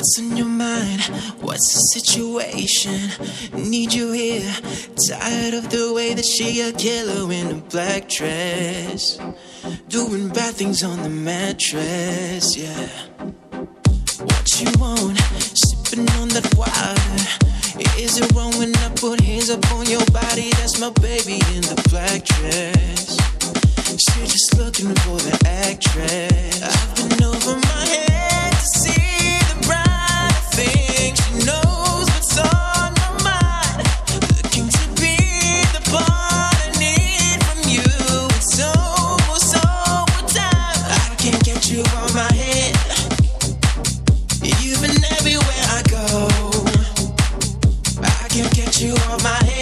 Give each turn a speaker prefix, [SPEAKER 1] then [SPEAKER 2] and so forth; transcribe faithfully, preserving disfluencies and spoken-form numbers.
[SPEAKER 1] What's on your mind? What's the situation? Need you here. Tired of the way that she a killer in a black dress, doing bad things on the mattress, yeah. What you want? Sipping on that water. Is it wrong when I put hands up on your body? That's my baby in the black dress. She just looking for the actress. I've been over my head.